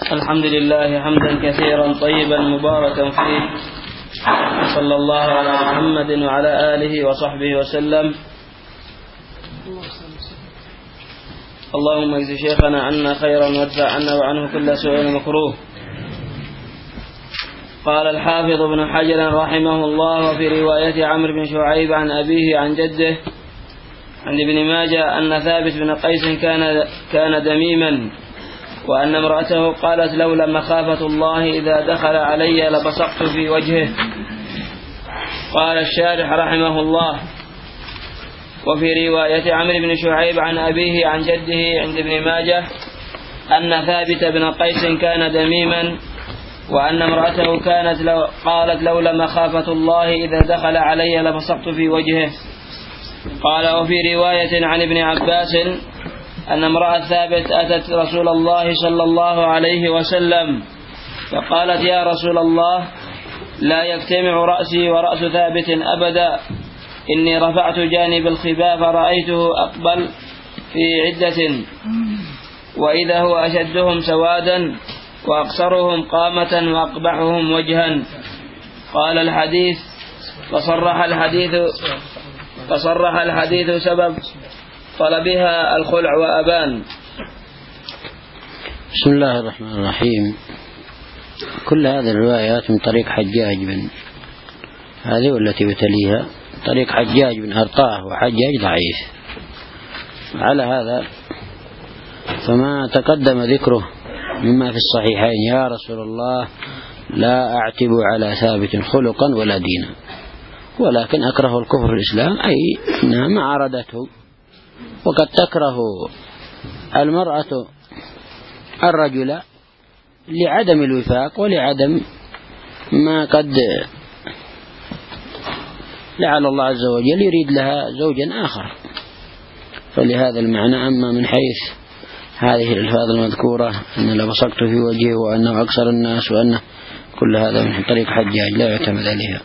الحمد لله حمدا كثيرا طيبا مباركا فيه، صلى الله على محمد وعلى آله وصحبه وسلم. اللهم اجز شيخنا عنا خيرا وادفع عنا وعنه كل سوء مكروه. قال الحافظ ابن حجر رحمه الله في رواية عمرو بن شعيب عن أبيه عن جده عن ابن ماجه أن ثابت بن قيس كان دميما، وأن امرأته قالت لولا مخافة الله إذا دخل علي لبصقت في وجهه. قال الشارح رحمه الله: وفي رواية عمرو بن شعيب عن أبيه عن جده عند ابن ماجه أن ثابت بن قيس كان دميما، وأن امرأته قالت لولا مخافة الله إذا دخل علي لبصقت في وجهه. قال وفي رواية عن ابن عباس أن امرأة ثابت أتت رسول الله صلى الله عليه وسلم فقالت: يا رسول الله، لا يجتمع رأسي ورأس ثابت أبدا، إني رفعت جانب الخباء فرأيته أقبل في عدة، وإذا هو أشدهم سوادا وأقصرهم قامة وأقبحهم وجها. قال الحديث فصرح الحديث سبب طلبها الخلع وأبان. بسم الله الرحمن الرحيم. كل هذه الروايات من طريق حجاج بن هذه والتي بتليها طريق حجاج بن أرطاه، وحجاج ضعيف. على هذا فما تقدم ذكره مما في الصحيحين: يا رسول الله، لا أعتب على ثابت خلقا ولا دينا، ولكن أكره الكفر الإسلام، أي أنها ما عرضته. وقد تكره المرأة الرجل لعدم الوفاق ولعدم ما قد لعل الله عز وجل يريد لها زوجا آخر. فلهذا المعنى. أما من حيث هذه الألفاظ المذكورة أن لبصقت في وجهه وأنه أكثر الناس وأنه كل هذا من طريق حجاج لا يعتمد عليها.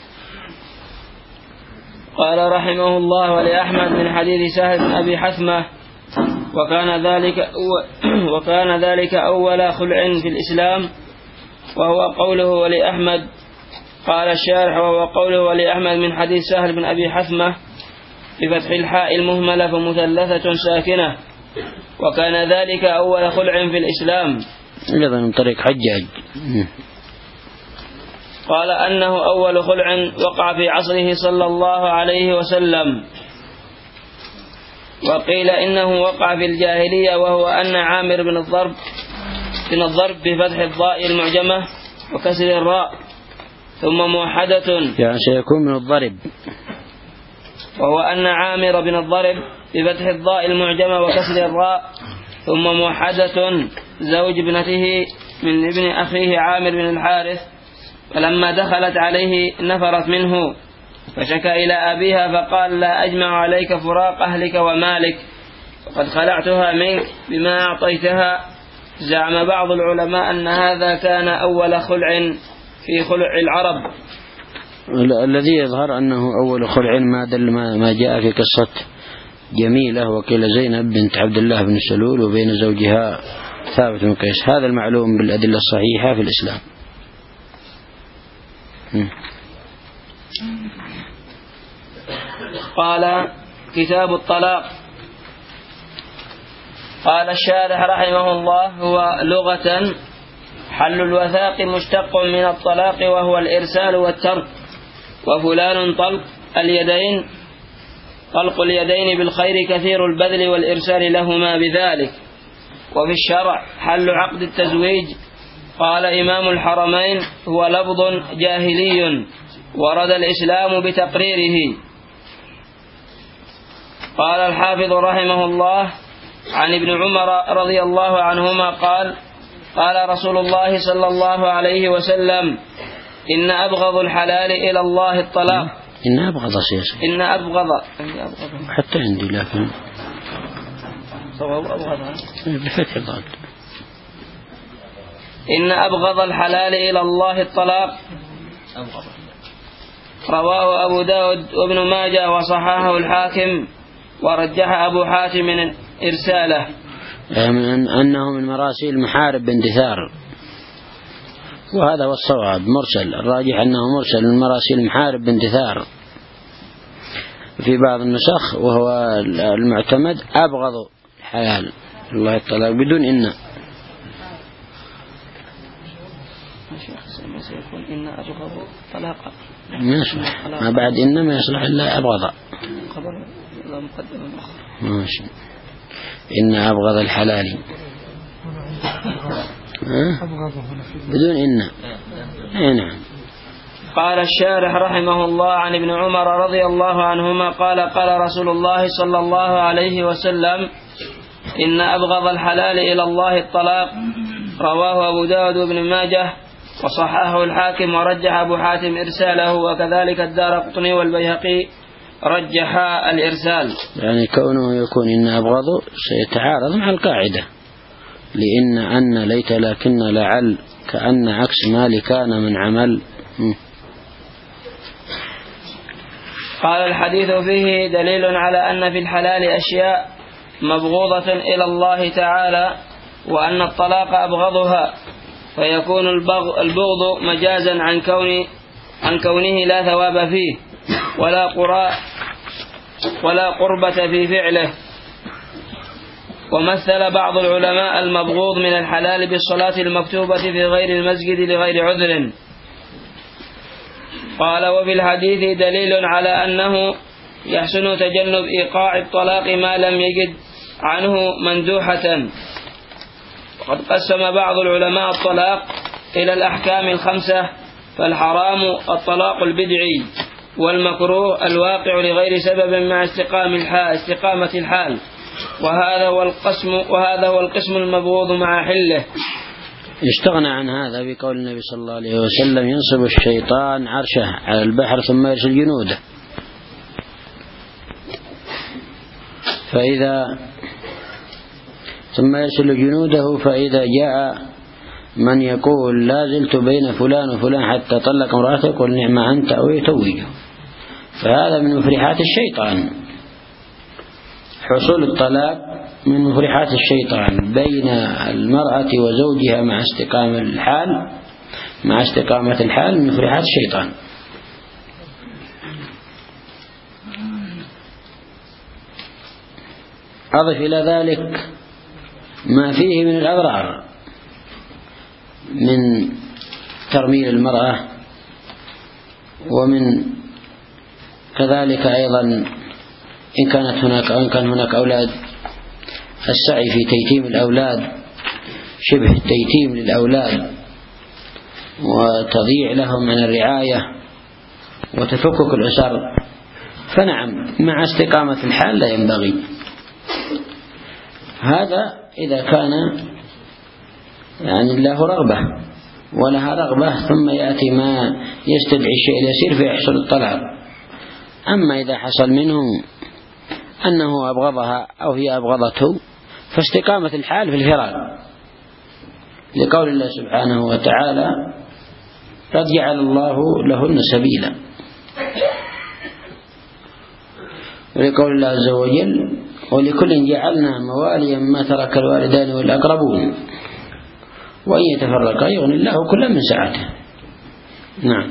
قال رحمه الله: ولأحمد من حديث سهل بن أبي حثمة: وكان ذلك أول خلع في الإسلام، وهو قوله ولأحمد. قال الشارح: وهو قوله ولأحمد من حديث سهل بن أبي حثمة بفتح الحاء المهملة فمثلثة ساكنة، وكان ذلك أول خلع في الإسلام. أيضا من طريق حجاج. قال أنه أول خلع وقع في عصره صلى الله عليه وسلم، وقيل إنه وقع في الجاهلية، وهو أن عامر بن الضرب بفتح الضاء المعجمة وكسر الراء ثم موحدة، يعني سيكون من الضرب. وهو أن عامر بن الضرب بفتح الضاء المعجمة وكسر الراء ثم موحدة زوج ابنته من ابن أخيه عامر بن الحارث، فلما دخلت عليه نفرت منه فشكى إلى أبيها فقال: لا أجمع عليك فراق أهلك ومالك، وقد خلعتها منك بما أعطيتها. زعم بعض العلماء أن هذا كان أول خلع في خلع العرب. الذي يظهر أنه أول خلع ما دل ما جاء في قصة جميلة وقيل زينب بنت عبد الله بن سلول وبين زوجها ثابت بن قيس. هذا المعلوم بالأدلة الصحيحة في الإسلام. قال: كتاب الطلاق. قال الشارح رحمه الله: هو لغة حل الوثاق مشتق من الطلاق، وهو الإرسال والترك. وفلان طلق اليدين بالخير كثير البذل والإرسال لهما بذلك. وفي الشرع حل عقد التزويج. قال إمام الحرمين: هو لفظ جاهلي ورد الإسلام بتقريره. قال الحافظ رحمه الله عن ابن عمر رضي الله عنهما قال: قال رسول الله صلى الله عليه وسلم: إن أبغض الحلال إلى الله الطلاق. إن أبغض سياسة. إن أبغض حتى عندي لكن صواب أبغضها بفتح الضاد. إن أبغض الحلال إلى الله الطلاق. رواه أبو داود وابن ماجه وصححه الحاكم ورجح أبو حاتم إرساله. أنه من مراسيل محارب بن دثار، وهذا هو الصواب مرسل. الراجح أنه مرسل من مراسيل محارب بن دثار في بعض النسخ، وهو المعتمد أبغض الحلال الله الطلاق بدون إن. سيكون إن أبغض طلاقا ما يصلح، ما بعد إن ما يصلح إلا أبغض. خبر مقدم آخر ماشي. إن أبغض الحلال بدون إن. نعم. قال الشارح رحمه الله عن ابن عمر رضي الله عنهما قال قال رسول الله صلى الله عليه وسلم: إن أبغض الحلال إلى الله الطلاق. رواه أبو داود بن ماجه وصححه الحاكم ورجح أبو حاتم إرساله، وكذلك الدارقطني والبيهقي رجح الإرسال. يعني كونه يكون إن أبغض سيتعارض مع القاعدة، لإن أن ليت لكن لعل كأن عكس ما لكان من عمل. قال الحديث فيه دليل على أن في الحلال أشياء مبغوضة إلى الله تعالى، وأن الطلاق أبغضها، فيكون البغض مجازا عن كونه لا ثواب فيه ولا قربة في فعله. ومثل بعض العلماء المبغوض من الحلال بالصلاة المكتوبة في غير المسجد لغير عذر. قال: وفي الحديث دليل على أنه يحسن تجنب إيقاع الطلاق ما لم يجد عنه مندوحة. وقد قسم بعض العلماء الطلاق إلى الأحكام الخمسة: فالحرام الطلاق البدعي، والمكروه الواقع لغير سبب مع استقامة الحال، وهذا هو القسم المبغوض مع حله. استغنى عن هذا بقول النبي صلى الله عليه وسلم: ينصب الشيطان عرشه على البحر ثم يرسل جنوده، فإذا جاء من يقول لا زلت بين فلان وفلان حتى طلق امرأته يقول: نعم أنت، أو يتوجه. فهذا من مفرحات الشيطان، حصول الطلاق من مفرحات الشيطان بين المرأة وزوجها مع استقامة الحال من مفرحات الشيطان. أضف إلى ذلك ما فيه من الأضرار من ترميل المرأة، ومن كذلك أيضا إن كان هناك أولاد، السعي في تيتيم الأولاد، شبه التيتيم للأولاد وتضييع لهم من الرعاية وتفكك الأسر. فنعم مع استقامة الحال لا ينبغي هذا إذا كان يعني له رغبة ولها رغبة، ثم يأتي ما يستدعي الشيء اليسير فيحصل الطلاق. أما إذا حصل منه أنه أبغضها أو هي أبغضته فاستقامة الحال في الفراق، لقول الله سبحانه وتعالى: قد جعل الله لهن سبيلا، ولقول الله عز وجل: ولكل جعلنا مواليا ما ترك الوالدان والأقربون وإن يتفرقا يغني الله كلا من سعته. نعم.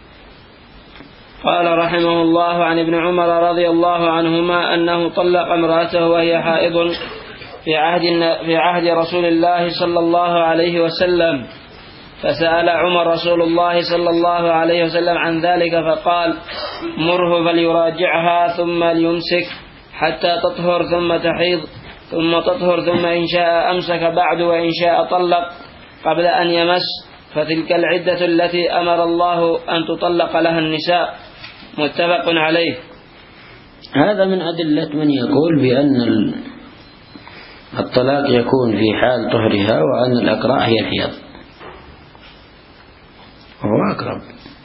قال رحمه الله عن ابن عمر رضي الله عنهما أنه طلق امرأته وهي حائض في عهد رسول الله صلى الله عليه وسلم، فسأل عمر رسول الله صلى الله عليه وسلم عن ذلك فقال: مره فليراجعها ثم ليمسك حتى تطهر ثم تحيض ثم تطهر، ثم إن شاء أمسك بعد وإن شاء طلق قبل أن يمس، فتلك العدة التي أمر الله أن تطلق لها النساء. متفق عليه. هذا من أدلة من يقول بأن الطلاق يكون في حال طهرها، وأن الأقراء هي الحيض، وهو أقرب.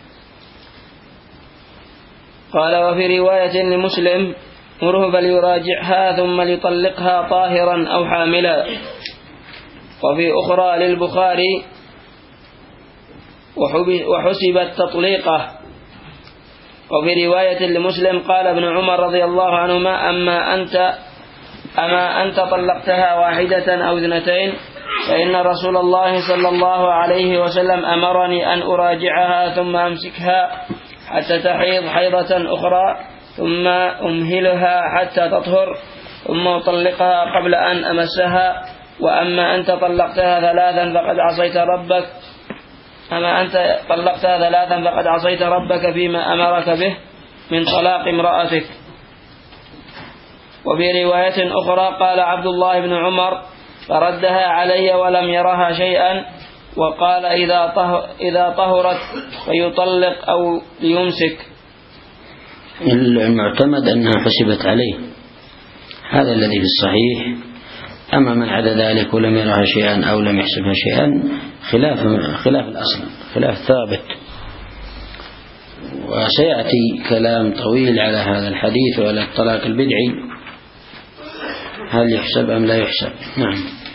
قال: وفي رواية لمسلم: مره فليراجعها ثم ليطلقها طاهرا أو حاملا. وفي أخرى للبخاري: وحسبت تطليقه. وفي رواية لمسلم قال ابن عمر رضي الله عنهما: أما أنت أما أنت طلقتها واحدة أو اثنتين؟ فإن رسول الله صلى الله عليه وسلم أمرني أن أراجعها ثم أمسكها حتى تحيض حيضة أخرى ثم أمهلها حتى تطهر ثم أطلقها قبل أن أمسها. وأما أنت طلقتها ثلاثا فقد عصيت ربك فيما أمرك به من طلاق امرأتك. وفي رواية أخرى قال عبد الله بن عمر فردها علي ولم يرها شيئا، وقال إذا طهرت فيطلق أو ليمسك. المعتمد أنها حسبت عليه، هذا الذي في الصحيح. أما من عدا ذلك ولم يرها شيئا أو لم يحسبها شيئا خلاف الأصل، خلاف ثابت. وسيأتي كلام طويل على هذا الحديث وعلى الطلاق البدعي، هل يحسب أم لا يحسب. نعم.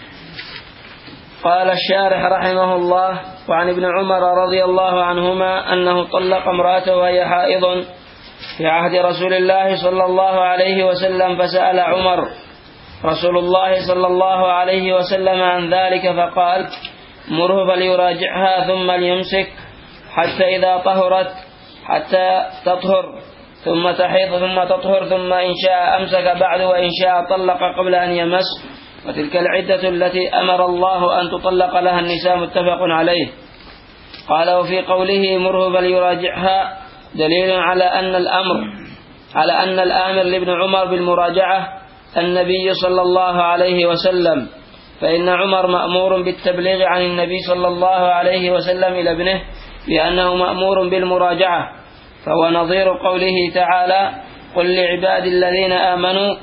قال الشارح رحمه الله: وعن ابن عمر رضي الله عنهما أنه طلق امرأته وهي حائض في عهد رسول الله صلى الله عليه وسلم، فسأل عمر رسول الله صلى الله عليه وسلم عن ذلك فقال: مره فليراجعها ثم ليمسك حتى إذا طهرت حتى تطهر ثم تحيض ثم تطهر ثم إن شاء أمسك بعد وإن شاء طلق قبل أن يمس، وتلك العدة التي أمر الله أن تطلق لها النساء، متفق عليه. قال: وفي قوله مره فليراجعها دليل على أن الآمر لابن عمر بالمراجعة النبي صلى الله عليه وسلم، فإن عمر مأمور بالتبليغ عن النبي صلى الله عليه وسلم إلى ابنه بأنه مأمور بالمراجعة، فهو نظير قوله تعالى: قل لعبادي الذين آمنوا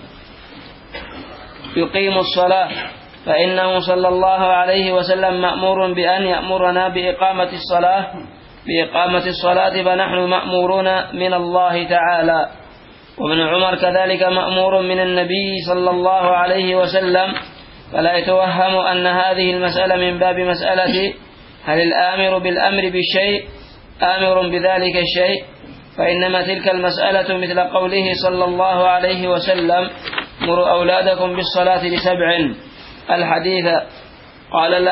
يقيموا الصلاة، فإنه صلى الله عليه وسلم مأمور بأن يأمرنا بإقامة الصلاة، فنحن مأمورون من الله تعالى. وابن عمر كذلك مأمور من النبي صلى الله عليه وسلم، فلا يتوهم أن هذه المسألة من باب مسألة هل الآمر بالأمر بالشيء آمر بذلك الشيء، فإنما تلك المسألة مثل قوله صلى الله عليه وسلم: مروا أولادكم بالصلاة ل7 الحديث. قال: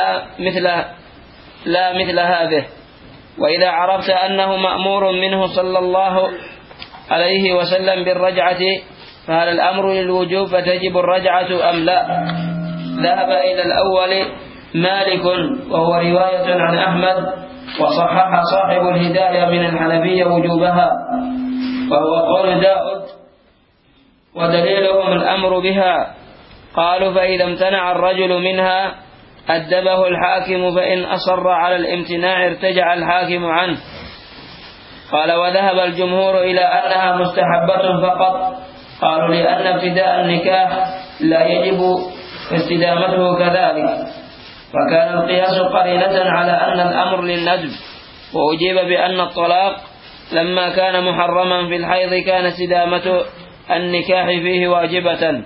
لا مثل هذه. وإذا عرفت أنه مأمور منه صلى الله عليه وسلم بالرجعة، فهل الأمر للوجوب فتجب الرجعة أم لا؟ ذهب إلى الأول مالك وهو رواية عن أحمد، وصحح صاحب الهداية من الحنفية وجوبها، وهو قول داود، ودليلهم الأمر بها. قالوا: فإذا امتنع الرجل منها أدبه الحاكم، فإن أصر على الامتناع ارتجع الحاكم عنه. قال: وذهب الجمهور إلى أنها مستحبة فقط. قالوا: لأن ابتداء النكاح لا يجب استدامته كذلك، فكان القياس قرينة على أن الأمر للندب. وأجيب بأن الطلاق لما كان محرما في الحيض كان استدامة النكاح فيه واجبة.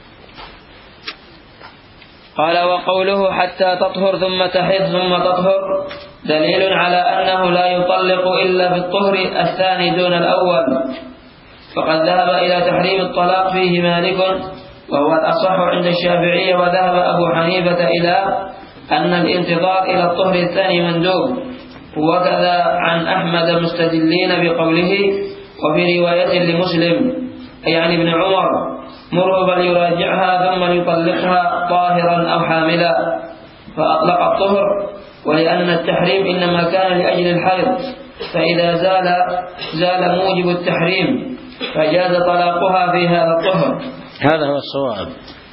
قال: وقوله حتى تطهر ثم تحيض ثم تطهر دليل على أنه لا يطلق إلا في الطهر الثاني دون الأول، فقد ذهب إلى تحريم الطلاق فيه مالك وهو الأصح عند الشافعية، وذهب أبو حنيفة إلى أن الانتظار إلى الطهر الثاني مندوب، وكذا عن أحمد مستدلين بقوله: وفي رواية لمسلم أي عن ابن عمر: مره فليراجعها ثم يطلقها طاهرا أو حاملا، فأطلق الطهر، ولأن التحريم إنما كان لأجل الحيض، فإذا زال موجب التحريم فجاز طلاقها في هذا الطهر. هذا هو الصواب.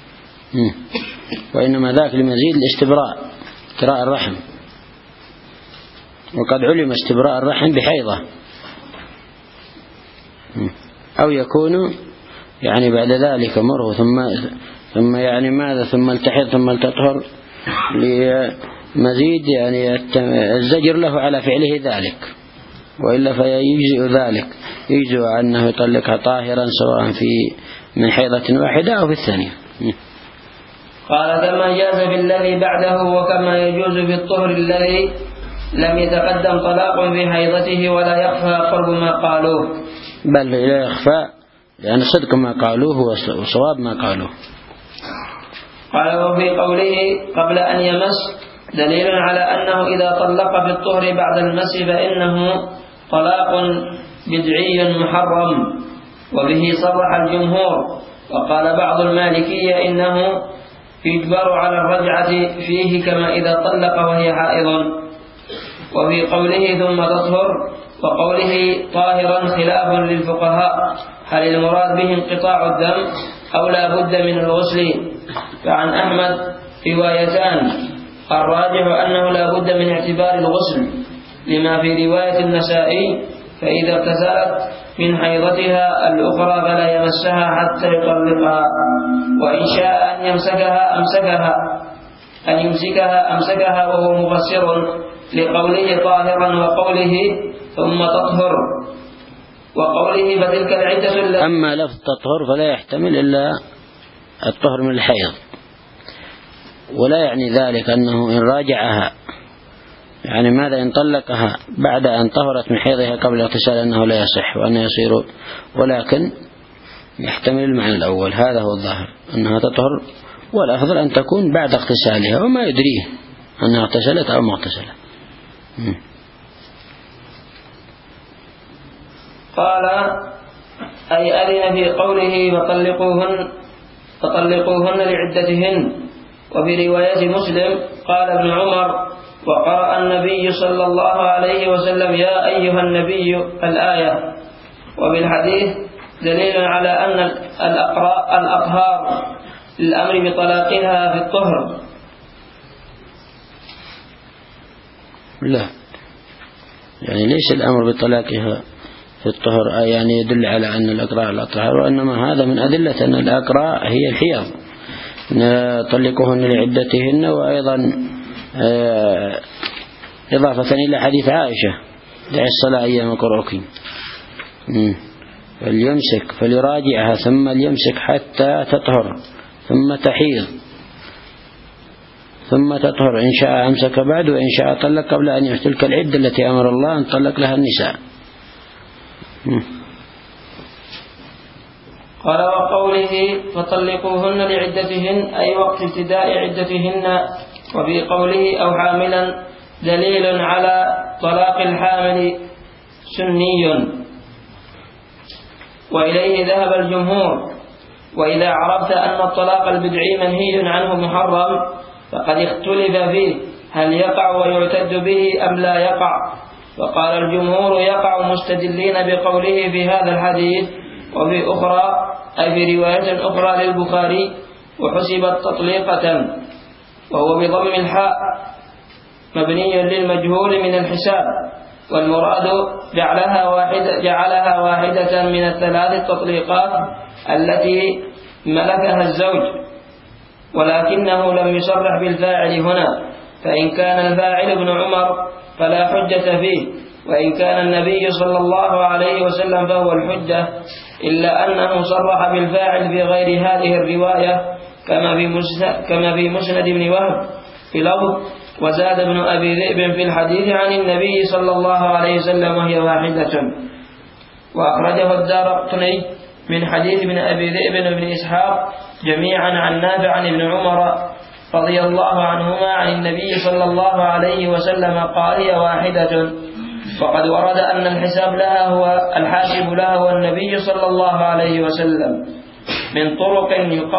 وإنما ذاك لمزيد استبراء الرحم، وقد علم استبراء الرحم بحيضة، أو يكون يعني بعد ذلك مره ثم يعني ماذا ثم التحيض ثم التطهر لمزيد يعني الزجر له على فعله ذلك، وإلا فيجزئ ذلك، يجزئ أنه يطلقها طاهرا سواء من حيضة واحدة أو في الثانية. قال: كما جاز في الذي بعده، وكما يجوز في الطهر الذي لم يتقدم طلاق في حيضته، ولا يخفى قرب ما قالوه، بل لا يخفى، يعني صدق ما قالوه وصواب ما قالوه. قال وفي قوله قبل أن يمس دليل على أنه إذا طلق في الطهر بعد المس فإنه طلاق بدعي محرم، وبه صرح الجمهور. وقال بعض المالكية إنه يجبر على الرجعة فيه كما إذا طلق وهي حائض. وفي قوله ثم تطهر وقوله طاهرا خلاف للفقهاء، هل المراد به انقطاع الدم أو لا بد من الغسل؟ فعن أحمد روايتان، الراجح أنه لا بد من اعتبار الغسل لما في رواية النسائي فإذا اغتسلت من حيضتها الأخرى فلا يمسها حتى يطلقها، وإن شاء أن يمسكها وهو مفسر لقوله طاهرا وقوله ثم تطهر وقوله فتلك العدة. أما لفظ تطهر فلا يحتمل إلا الطهر من الحيض، ولا يعني ذلك أنه إن راجعها يعني ماذا إن طلقها بعد أن طهرت من حيضها قبل الاغتسال أنه لا يصح وأنه يصير، ولكن يحتمل المعنى الأول، هذا هو الظاهر أنها تطهر، والأفضل أن تكون بعد اغتسالها وما يدريه أنها اغتسلت أو ما اغتسلت. قال أي أذن في قوله فطلقوهن لعدتهن. وفي رواية مسلم قال ابن عمر وقرأ النبي صلى الله عليه وسلم يا أيها النبي الآية. وبالحديث دليل على أن الأطهار للأمر بطلاقها في الطهر. لا، يعني ليس الأمر بطلاقها في الطهر يعني يدل على أن الأقراء الأطهار، وإنما هذا من أدلة أن الأقراء هي الحيض، طلقوهن لعدتهن. وأيضا إضافة إلى حديث عائشة دع الصلاة أيام قرؤك، فليمسك فليراجعها ثم ليمسك حتى تطهر ثم تحيض ثم تطهر، إن شاء أمسك بعد وإن شاء طلق قبل أن يحتل تلك العدة التي أمر الله أن طلق لها النساء. قال وقوله فطلقوهن لعدتهن أي وقت ابتداء عدتهن. وفي قوله أو حاملا دليل على طلاق الحامل سني، وإليه ذهب الجمهور. وإذا عرفت أن الطلاق البدعي منهي عنه محرم فقد اختلف فيه هل يقع ويعتد به أم لا يقع. وقال الجمهور يقع مستدلين بقوله في هذا الحديث. وفي أخرى أي في رواية أخرى للبخاري وحسبت تطليقة، وهو بضم الحاء مبني للمجهول من الحساب، والمراد جعلها واحدة من الثلاث التطليقات التي ملكها الزوج، ولكنه لم يصرح بالفاعل هنا، فإن كان الفاعل ابن عمر فلا حجة فيه، وإن كان النبي صلى الله عليه وسلم فهو الحجة، إلا أنه صرح بالفاعل في غير هذه الرواية كما في مسند بن وهب في لفظ وزاد ابن أبي ذئب في الحديث عن النبي صلى الله عليه وسلم وهي واحدة. وأخرجه الدارقطني من حديث ابن أبي ذئب بن إسحاق جميعا عن نافع عن ابن عمر رضي الله عنهما عن النبي صلى الله عليه وسلم قال هي واحدة. وقد ورد أن الحساب لها هو الحاسب لها هو النبي صلى الله عليه وسلم من طرق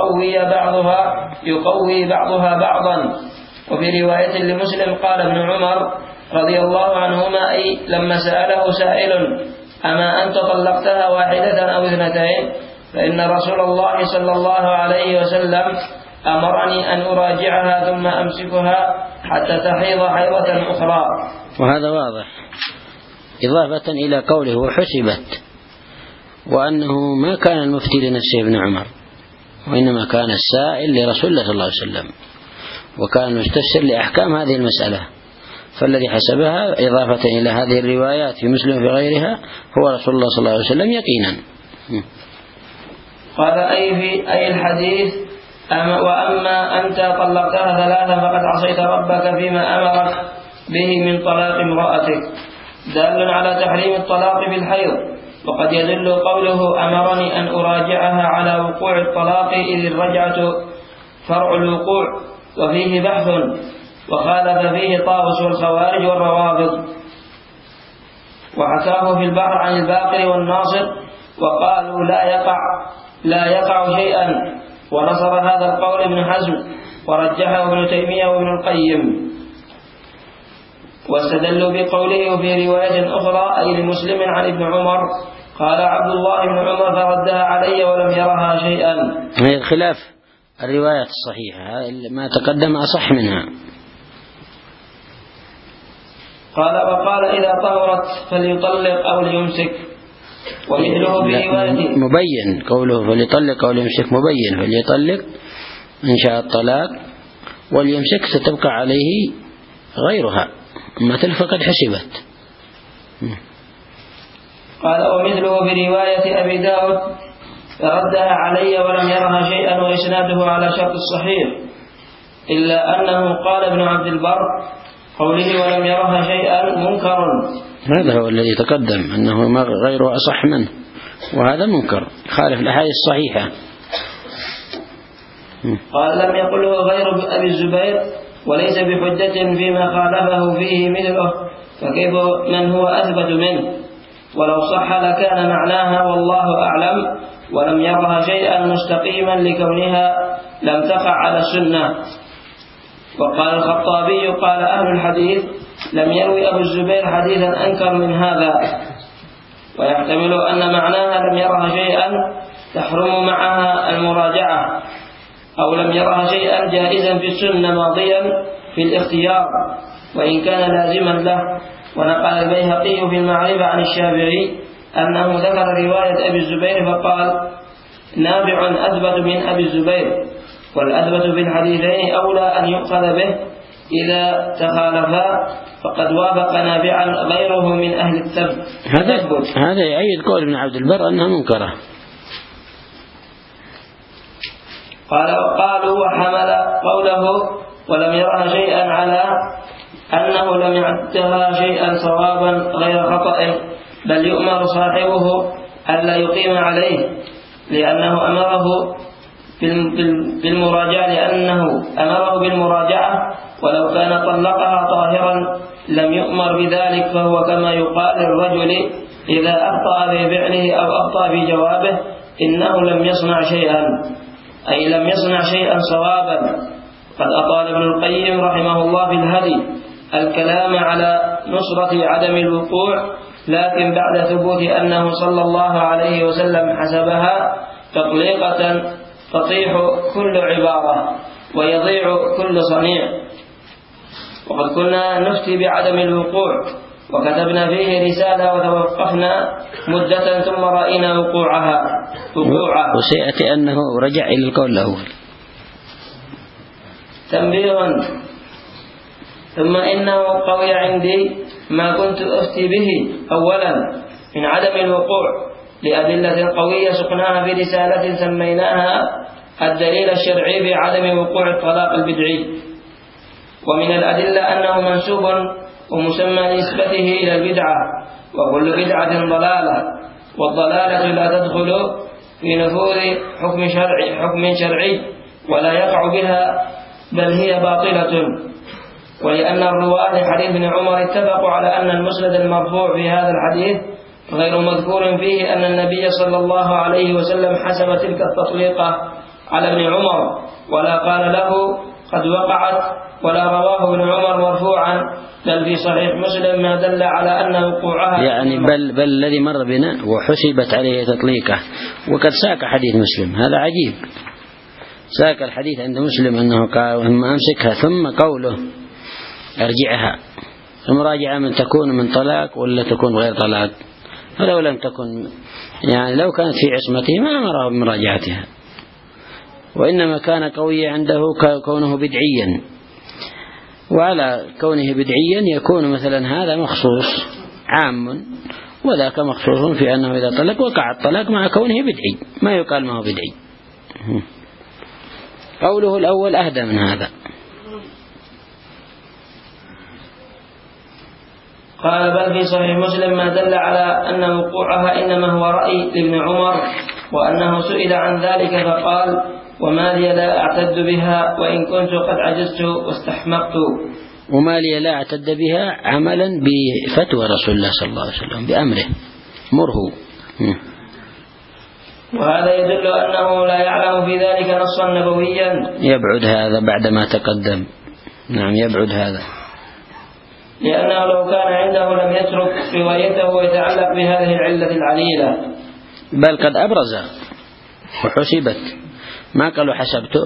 يقوي بعضها بعضا. وفي رواية لمسلم قال ابن عمر رضي الله عنهما أي لما سأله سائل أما أنت طلقتها واحدة أو اثنتين، فإن رسول الله صلى الله عليه وسلم أمرني أن أراجعها ثم أمسكها حتى تحيض حيضة أخرى. وهذا واضح إضافة إلى قوله وحسبت، وأنه ما كان المفتي لنفسه ابن عمر، وإنما كان السائل لرسول الله صلى الله عليه وسلم، وكان المستفسر لأحكام هذه المسألة، فالذي حسبها إضافة إلى هذه الروايات في مسلم في غيرها هو رسول الله صلى الله عليه وسلم يقينا. قال أي الحديث وأما أنت طلقتها ثلاثا فقد عصيت ربك فيما أمرك به من طلاق امرأتك، دال على تحريم الطلاق في الحيض. وقد يدل قوله أمرني أن أراجعها على وقوع الطلاق إذ الرجعة فرع الوقوع وفيه بحث، وخالف فيه طاووس والخوارج والروافض. وحكاه في البحر عن الباقر والناصر وقالوا لا يقع شيئا، ونصر هذا القول ابن حزم ورجحه ابن تيمية وابن القيم، واستدلوا بقوله في رواية أخرى أي لمسلم عن ابن عمر قال عبد الله بن عمر فردها علي ولم يرها شيئا. هي خلاف الروايات الصحيحة، ما تقدم أصح منها. قال وقال إذا طهرت فليطلق أو ليمسك، ومثله في رواية مبين قوله فليطلق أو ليمسك، مبين فليطلق إن شاء الطلاق، وليمسك ستبقى عليه غيرها، أما تلك فقد حسبت. قال ومثله في رواية أبي داود فردها علي ولم يرها شيئا، وإسناده على شرط الصحيح، إلا أنه قال ابن عبد البر قوله ولم يرها شيئا منكر. هذا هو الذي تقدم أنه غيره أصح منه، وهذا منكر خالف الأحاديث الصحيحة. قال لم يقله غير أبي الزبير وليس بحجة فيما خالفه فيه مثله، فكيف من هو أثبت منه؟ ولو صح لكان معناها والله أعلم ولم يرها شيئا مستقيما لكونها لم تقع على السنة. وقال الخطابي قال أهل الحديث لم يروي أبو الزبير حديثا أنكر من هذا، ويحتمل أن معناها لم يرها شيئا تحرم معها المراجعة، أو لم يرها شيئا جائزا في السنة ماضيا في الاختيار وإن كان لازما له. ونقل البيهقي في المعرفة عن الشافعي أنه ذكر رواية أبي الزبير فقال نافع أثبت من أبي الزبير، والأثبت في الحديثين أولى أن يؤخذ به، إذا تخالفا فقد وافق نافعا غيره من أهل الثبت. هذا يعيد قول ابن عبد البر أنها منكرة. قالوا وحمل قوله ولم يرها شيئا على أنه لم يعدها شيئا صوابا غير خطأ، بل يؤمر صاحبه ألا يقيم عليه لأنه أمره بالمراجعة، ولو كان طلقها طاهرا لم يؤمر بذلك، فهو كما يقال للرجل إذا أخطأ في فعله أو أخطأ في جوابه إنه لم يصنع شيئا، أي لم يصنع شيئا صوابا. قد أطال ابن القيم رحمه الله في الهدي الكلام على نصرة عدم الوقوع، لكن بعد ثبوت أنه صلى الله عليه وسلم حسبها تطليقة تطيح كل عبارة ويضيع كل صنيع. وقد كنا نفتي بعدم الوقوع وكتبنا فيه رسالة وتوقفنا مدة ثم رأينا وقوعها وسيأتي أنه رجع إلى القول الأول. تنبيه: ثم إنه قوي عندي ما كنت أفتي به أولا من عدم الوقوع لأدلة قوية سقناها في رسالة سميناها الدليل الشرعي بعدم وقوع الطلاق البدعي. ومن الأدلة أنه منسوب ومسمى نسبته إلى البدعة، وكل بدعة ضلالة، والضلالة لا تدخل في نفوذ حكم شرعي ولا يقع بها، بل هي باطلة. ولأن الرواة لحديث ابن عمر اتفقوا على أن المسند المرفوع في هذا الحديث غير مذكور فيه أن النبي صلى الله عليه وسلم حسب تلك التطليقة على ابن عمر ولا قال له قد وقعت، ولا رواه ابن عمر مرفوعا، بل في صحيح مسلم ما دل على أن وقوعها يعني بل الذي مر بنا وحسبت عليه تطليقه، وقد ساق حديث مسلم. هذا عجيب، ساق الحديث عند مسلم أنه قال ثم أمسكها، ثم قوله أرجعها، المراجعة من تكون من طلاق ولا تكون غير طلاق. فلو لم تكن يعني لو كانت في عصمته ما أمره بمراجعتها، وإنما كان قوي عنده كونه بدعيا، وعلى كونه بدعيا يكون مثلا هذا مخصوص عام وذاك مخصوص في أنه إذا طلق وقع الطلاق مع كونه بدعي، ما يقال ما هو بدعي. قوله الأول أهدى من هذا. قال بل في صحيح مسلم ما دل على أن وقوعها إنما هو رأي لابن عمر، وأنه سئل عن ذلك فقال وما لي لا أعتد بها وإن كنت قد عجزت واستحمقت. وما لي لا أعتد بها عملا بفتوى رسول الله صلى الله عليه وسلم بأمره مره. وهذا يدل أنه لا يعلم في ذلك نصا نبويا. يبعد هذا بعدما تقدم. نعم يبعد هذا، لأنه لو كان عنده لم يترك روايته ويتعلق بهذه العلة العليلة، بل قد أبرز وحسبت. ما قالوا حسبته،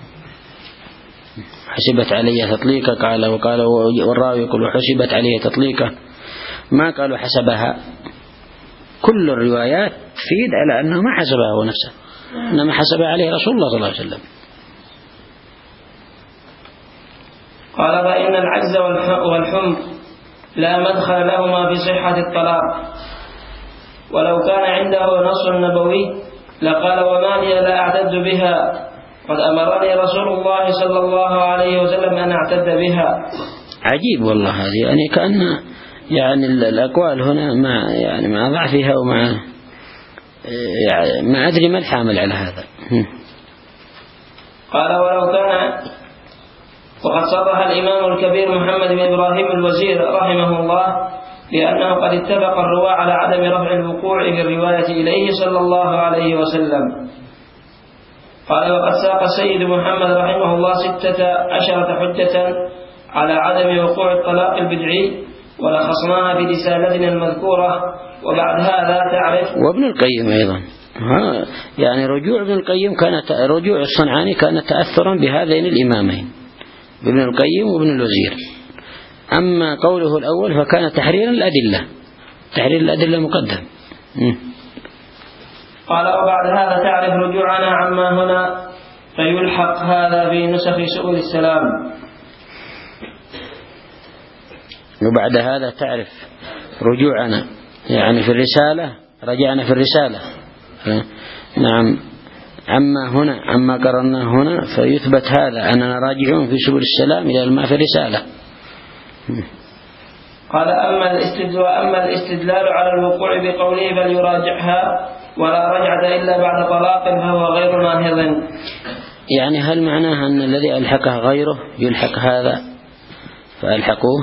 حسبت علي تطليقة وقال والراوي يقول وحسبت علي تطليقة، ما قالوا حسبها. كل الروايات تفيد على أنه ما حسبها هو نفسه، إنما حسبها عليه رسول الله صلى الله عليه وسلم. قال فإن العجز والحمق لا مدخل لهما في صحة الطلاق، ولو كان عنده نص نبوي لقال وما لي لا أعتد بها قد أمرني رسول الله صلى الله عليه وسلم أن أعتد بها. عجيب والله هذه، يعني كأن يعني الأقوال هنا مع ضعفها ومع يعني ما أدري ما الحامل على هذا. قال ولو كان، وقد صرح الإمام الكبير محمد بن إبراهيم الوزير رحمه الله لأنه قد اتفق الرواة على عدم رفع الوقوع في الرواية إليه صلى الله عليه وسلم. قال وقد ساق السيد محمد رحمه الله 16 حجة على عدم وقوع الطلاق البدعي ولخصناها في رسالتنا المذكورة. وبعد هذا تعرف. وابن القيم أيضا، يعني رجوع ابن القيم رجوع الصنعاني كان تأثرا بهذين الإمامين ابن القيم وابن الوزير. أما قوله الأول فكان تحرير الأدلة، تحرير الأدلة مقدم. قال وبعد هذا تعرف رجوعنا عما هنا فيلحق هذا في نسخ سبل السلام. وبعد هذا تعرف رجوعنا يعني في الرسالة، رجعنا في الرسالة. نعم عما قررنا هنا فيثبت هذا أننا راجعون في سبل السلام إلى ما في الرسالة. قال أما الاستدلال على الوقوع بقوله فليراجعها ولا رجعة إلا بعد طلاق فهو غير ناهض. يعني هل معناها أن الذي ألحقه غيره يلحق هذا فألحقوه؟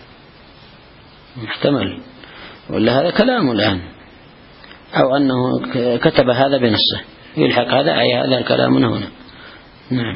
محتمل، ولا هذا كلام الآن، أو أنه كتب هذا بنصه يلحق هذا، أي هذا الكلام هنا. نعم.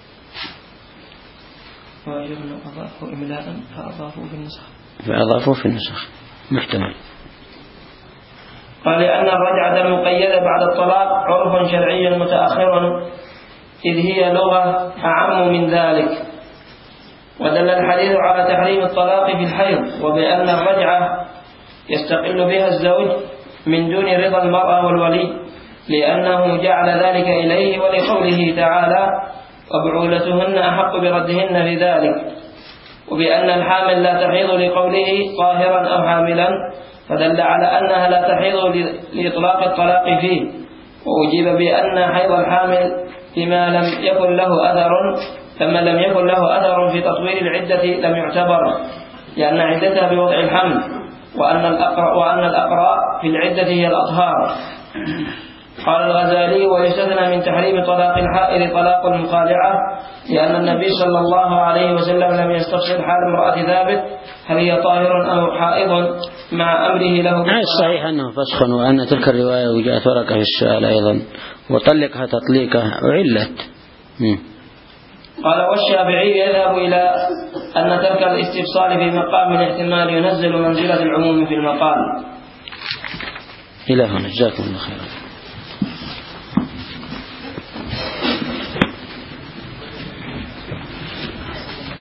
أضافوا إملاء فأضافوا في النسخ محتمل. قال لأن الرجعة المقيدة بعد الطلاق عرف شرعي متأخر إذ هي لغة أعم من ذلك. ودل الحديث على تحريم الطلاق في الحيض وبأن الرجعة يستقل بها الزوج من دون رضا المرأة والولي لأنه جعل ذلك إليه ولقوله تعالى وبعولتهن أحق بردهن في ذلك، وبأن الحامل لا تحيض لقوله طاهرا أو حاملا فدل على أنها لا تحيض لإطلاق الطلاق فيه. وأجيب بأن حيض الحامل فيما لم يكن له أثر، فما لم يكن له أثر في تطويل العدة لم يعتبر لأن عدتها بوضع الحمل، وأن الأقراء في العدة هي الأطهار. قال الغزالي ويستثنى من تحريم طلاق الحائض طلاق المخالعة لأن النبي صلى الله عليه وسلم لم يستفصل حال امرأة ثابت هل هي طاهر أو حائض مع أمره له. الصحيح أنه فسخ، وأن تلك الرواية وجاءت ورقة في السؤال أيضا وطلقها تطليقة وعلت. قال والشافعي يذهب إلى أن ترك الاستفصال في مقام الاحتمال ينزل منزلة العموم في المقال. إلى هنا جزاكم الله خيرا.